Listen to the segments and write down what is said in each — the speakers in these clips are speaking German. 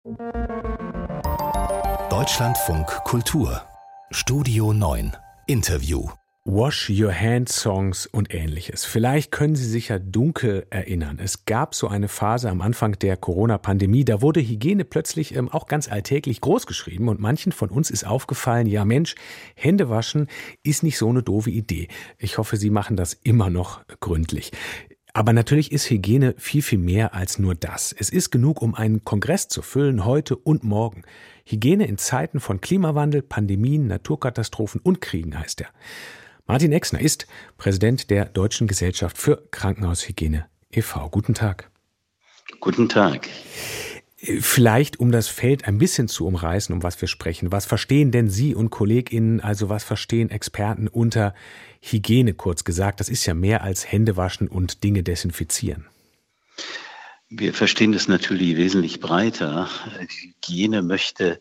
Deutschlandfunk Kultur Studio 9 Interview. Wash Your Hands Songs und ähnliches. Vielleicht können Sie sich ja dunkel erinnern. Es gab so eine Phase am Anfang der Corona-Pandemie, da wurde Hygiene plötzlich auch ganz alltäglich großgeschrieben und manchen von uns ist aufgefallen, ja Mensch, Hände waschen ist nicht so eine doofe Idee. Ich hoffe, Sie machen das immer noch gründlich. Aber natürlich ist Hygiene viel, viel mehr als nur das. Es ist genug, um einen Kongress zu füllen, heute und morgen. Hygiene in Zeiten von Klimawandel, Pandemien, Naturkatastrophen und Kriegen heißt er. Martin Exner ist Präsident der Deutschen Gesellschaft für Krankenhaushygiene e.V. Guten Tag. Guten Tag. Vielleicht, um das Feld ein bisschen zu umreißen, um was wir sprechen. Was verstehen denn Sie und KollegInnen, also was verstehen Experten unter Hygiene, kurz gesagt? Das ist ja mehr als Händewaschen und Dinge desinfizieren. Wir verstehen das natürlich wesentlich breiter. Hygiene möchte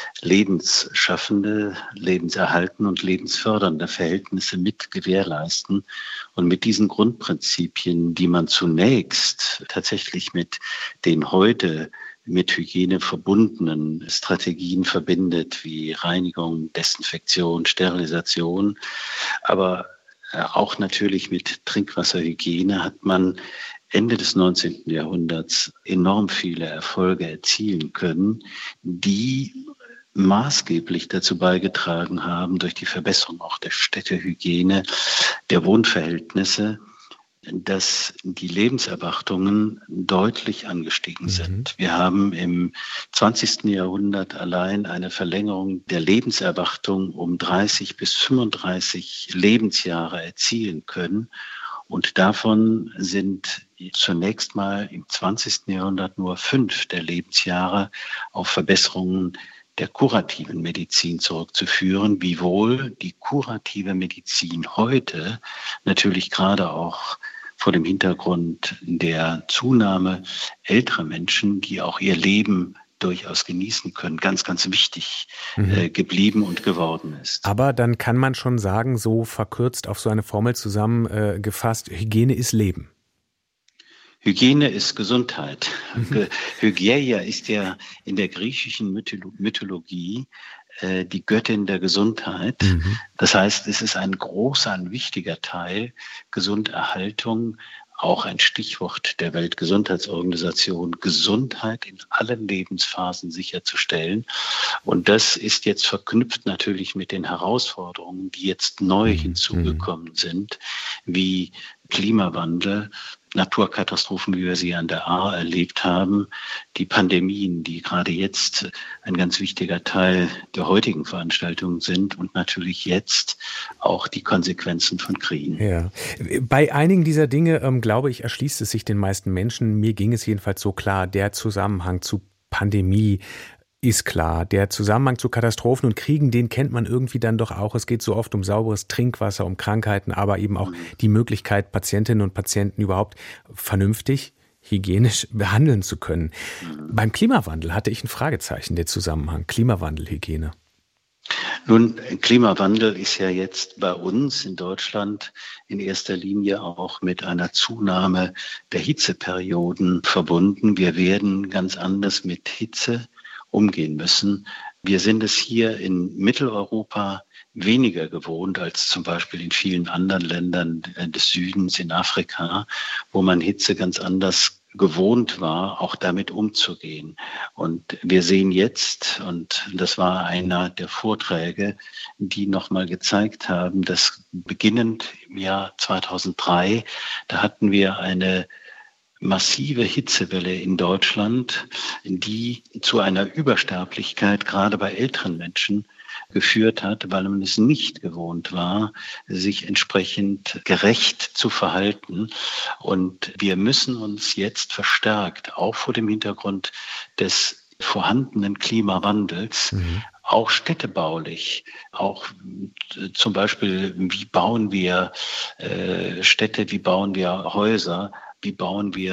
lebensschaffende, lebenserhaltende und lebensfördernde Verhältnisse mit gewährleisten. Und mit diesen Grundprinzipien, die man zunächst tatsächlich mit den heute mit Hygiene verbundenen Strategien verbindet, wie Reinigung, Desinfektion, Sterilisation, aber auch natürlich mit Trinkwasserhygiene hat man Ende des 19. Jahrhunderts enorm viele Erfolge erzielen können, die maßgeblich dazu beigetragen haben, durch die Verbesserung auch der Städtehygiene, der Wohnverhältnisse, dass die Lebenserwartungen deutlich angestiegen sind. Wir haben im 20. Jahrhundert allein eine Verlängerung der Lebenserwartung um 30 bis 35 Lebensjahre erzielen können. Und davon sind zunächst mal im 20. Jahrhundert nur 5 der Lebensjahre auf Verbesserungen der kurativen Medizin zurückzuführen, wiewohl die kurative Medizin heute natürlich gerade auch vor dem Hintergrund der Zunahme älterer Menschen, die auch ihr Leben durchaus genießen können, ganz, ganz wichtig geblieben und geworden ist. Aber dann kann man schon sagen, so verkürzt auf so eine Formel zusammengefasst, Hygiene ist Leben. Hygiene ist Gesundheit. Hygieia ist ja in der griechischen Mythologie die Göttin der Gesundheit. Das heißt, es ist ein großer, ein wichtiger Teil Gesunderhaltung, auch ein Stichwort der Weltgesundheitsorganisation, Gesundheit in allen Lebensphasen sicherzustellen. Und das ist jetzt verknüpft natürlich mit den Herausforderungen, die jetzt neu hinzugekommen sind, wie Klimawandel, Naturkatastrophen, wie wir sie an der Ahr erlebt haben, die Pandemien, die gerade jetzt ein ganz wichtiger Teil der heutigen Veranstaltungen sind und natürlich jetzt auch die Konsequenzen von Kriegen. Ja. Bei einigen dieser Dinge, glaube ich, erschließt es sich den meisten Menschen. Mir ging es jedenfalls so klar, der Zusammenhang zu Pandemie ist klar. Der Zusammenhang zu Katastrophen und Kriegen, den kennt man irgendwie dann doch auch. Es geht so oft um sauberes Trinkwasser, um Krankheiten, aber eben auch die Möglichkeit, Patientinnen und Patienten überhaupt vernünftig, hygienisch behandeln zu können. Beim Klimawandel hatte ich ein Fragezeichen, der Zusammenhang. Klimawandel, Hygiene. Nun, Klimawandel ist ja jetzt bei uns in Deutschland in erster Linie auch mit einer Zunahme der Hitzeperioden verbunden. Wir werden ganz anders mit Hitze umgehen müssen. Wir sind es hier in Mitteleuropa weniger gewohnt als zum Beispiel in vielen anderen Ländern des Südens, in Afrika, wo man Hitze ganz anders gewohnt war, auch damit umzugehen. Und wir sehen jetzt, und das war einer der Vorträge, die nochmal gezeigt haben, dass beginnend im Jahr 2003, da hatten wir eine massive Hitzewelle in Deutschland, die zu einer Übersterblichkeit gerade bei älteren Menschen geführt hat, weil man es nicht gewohnt war, sich entsprechend gerecht zu verhalten. Und wir müssen uns jetzt verstärkt, auch vor dem Hintergrund des vorhandenen Klimawandels, auch städtebaulich, auch zum Beispiel, wie bauen wir Städte, wie bauen wir Häuser, wie bauen wir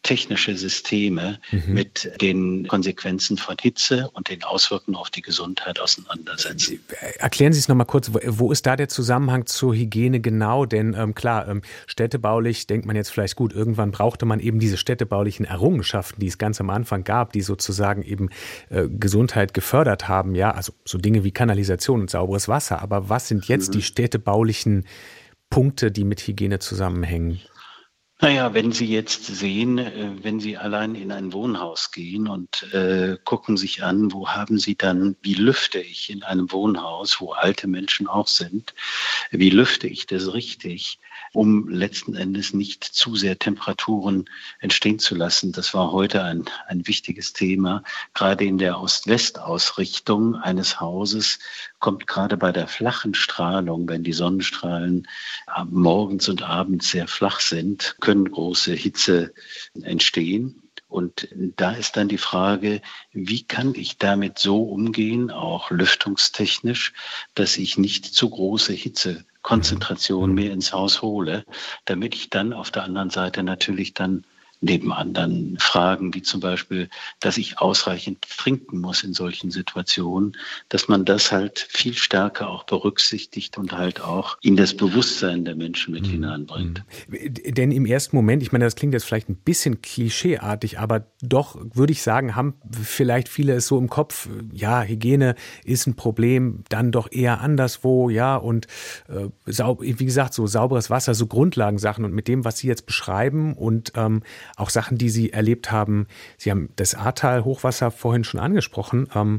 technische Systeme mit den Konsequenzen von Hitze und den Auswirkungen auf die Gesundheit auseinandersetzen. Erklären Sie es nochmal kurz, wo ist da der Zusammenhang zur Hygiene genau? Denn städtebaulich denkt man jetzt vielleicht, gut, irgendwann brauchte man eben diese städtebaulichen Errungenschaften, die es ganz am Anfang gab, die sozusagen eben Gesundheit gefördert haben, ja, also so Dinge wie Kanalisation und sauberes Wasser. Aber was sind jetzt die städtebaulichen Punkte, die mit Hygiene zusammenhängen? Naja, wenn Sie jetzt sehen, wenn Sie allein in ein Wohnhaus gehen und gucken sich an, wie lüfte ich in einem Wohnhaus, wo alte Menschen auch sind, wie lüfte ich das richtig, um letzten Endes nicht zu sehr Temperaturen entstehen zu lassen. Das war heute ein wichtiges Thema. Gerade in der Ost-West-Ausrichtung eines Hauses kommt gerade bei der flachen Strahlung, wenn die Sonnenstrahlen morgens und abends sehr flach sind, können große Hitze entstehen. Und da ist dann die Frage, wie kann ich damit so umgehen, auch lüftungstechnisch, dass ich nicht zu große Hitzekonzentration mehr ins Haus hole, damit ich dann auf der anderen Seite natürlich dann neben anderen Fragen, wie zum Beispiel, dass ich ausreichend trinken muss in solchen Situationen, dass man das halt viel stärker auch berücksichtigt und halt auch in das Bewusstsein der Menschen mit hineinbringt. Denn im ersten Moment, ich meine, das klingt jetzt vielleicht ein bisschen klischeeartig, aber doch würde ich sagen, haben vielleicht viele es so im Kopf, ja, Hygiene ist ein Problem, dann doch eher anderswo, ja, und wie gesagt, so sauberes Wasser, so Grundlagensachen und mit dem, was Sie jetzt beschreiben und auch Sachen, die Sie erlebt haben. Sie haben das Ahrtal-Hochwasser vorhin schon angesprochen.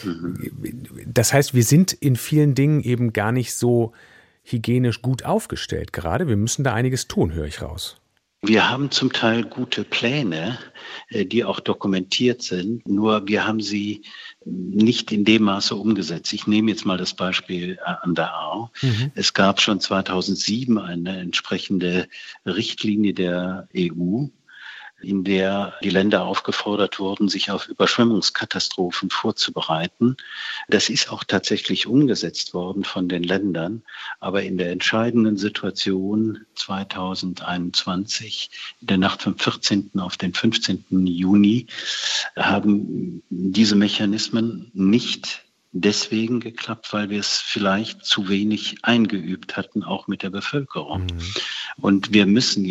Das heißt, wir sind in vielen Dingen eben gar nicht so hygienisch gut aufgestellt gerade. Wir müssen da einiges tun, höre ich raus. Wir haben zum Teil gute Pläne, die auch dokumentiert sind, nur wir haben sie nicht in dem Maße umgesetzt. Ich nehme jetzt mal das Beispiel an der Ahr. Es gab schon 2007 eine entsprechende Richtlinie der EU, in der die Länder aufgefordert wurden, sich auf Überschwemmungskatastrophen vorzubereiten. Das ist auch tatsächlich umgesetzt worden von den Ländern. Aber in der entscheidenden Situation 2021, in der Nacht vom 14. auf den 15. Juni, haben diese Mechanismen nicht deswegen geklappt, weil wir es vielleicht zu wenig eingeübt hatten, auch mit der Bevölkerung. Und wir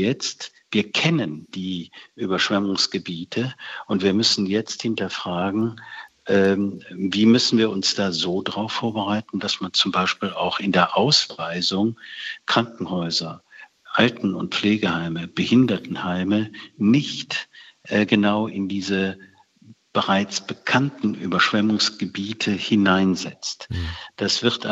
kennen die Überschwemmungsgebiete und wir müssen jetzt hinterfragen, wie müssen wir uns da so drauf vorbereiten, dass man zum Beispiel auch in der Ausweisung Krankenhäuser, Alten- und Pflegeheime, Behindertenheime nicht genau in diese bereits bekannten Überschwemmungsgebiete hineinsetzt. Das wird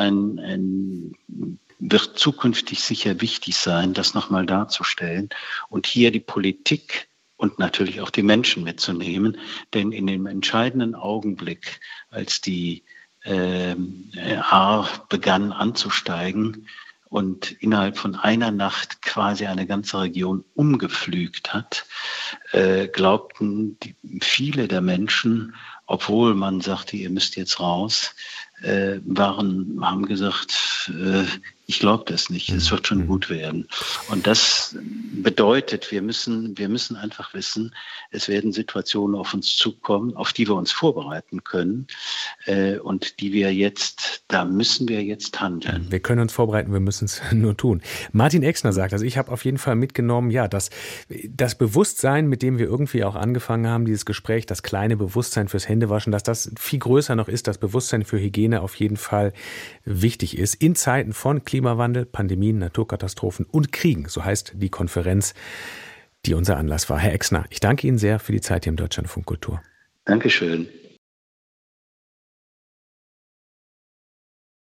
wird zukünftig sicher wichtig sein, das nochmal darzustellen und hier die Politik und natürlich auch die Menschen mitzunehmen. Denn in dem entscheidenden Augenblick, als die Ahr begann anzusteigen und innerhalb von einer Nacht quasi eine ganze Region umgepflügt hat, glaubten viele der Menschen, obwohl man sagte, ihr müsst jetzt raus, haben gesagt, ich glaube das nicht, es wird schon gut werden. Und das bedeutet, wir müssen einfach wissen, es werden Situationen auf uns zukommen, auf die wir uns vorbereiten können und da müssen wir jetzt handeln. Wir können uns vorbereiten, wir müssen es nur tun. Martin Exner sagt, also ich habe auf jeden Fall mitgenommen, ja, dass das Bewusstsein, mit dem wir irgendwie auch angefangen haben, dieses Gespräch, das kleine Bewusstsein fürs Händewaschen, dass das viel größer noch ist, das Bewusstsein für Hygiene auf jeden Fall wichtig ist. In Zeiten von Klimawandel, Pandemien, Naturkatastrophen und Kriegen, so heißt die Konferenz, die unser Anlass war. Herr Exner, ich danke Ihnen sehr für die Zeit hier im Deutschlandfunk Kultur. Dankeschön.